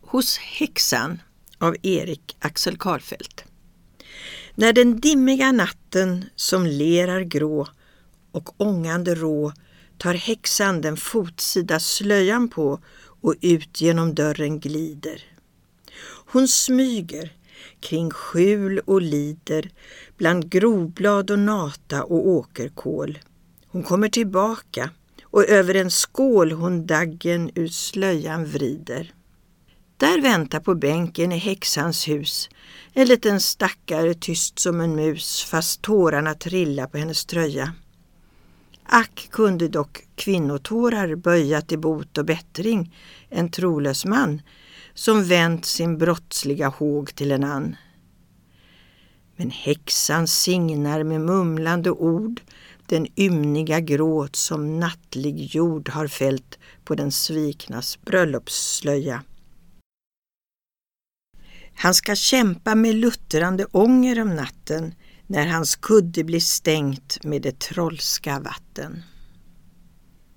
Hos häxan av Erik Axel Karlfeldt. När den dimmiga natten som lerar grå och ångande rå tar häxan den fotsida slöjan på och ut genom dörren glider. Hon smyger kring skjul och lider bland grovblad och nata och åkerkål. Hon kommer tillbaka och över en skål hon daggen ur slöjan vrider. Där väntar på bänken i häxans hus en liten stackare tyst som en mus fast tårarna trillar på hennes tröja. Ack kunde dock kvinnotårar böja till bot och bättring en trolös man som vänt sin brottsliga håg till en ann. Men häxan signar med mumlande ord den ymniga gråt som nattlig jord har fällt på den sviknas bröllopsslöja. Han ska kämpa med luttrande ånger om natten när hans kudde blir stängt med det trollska vatten.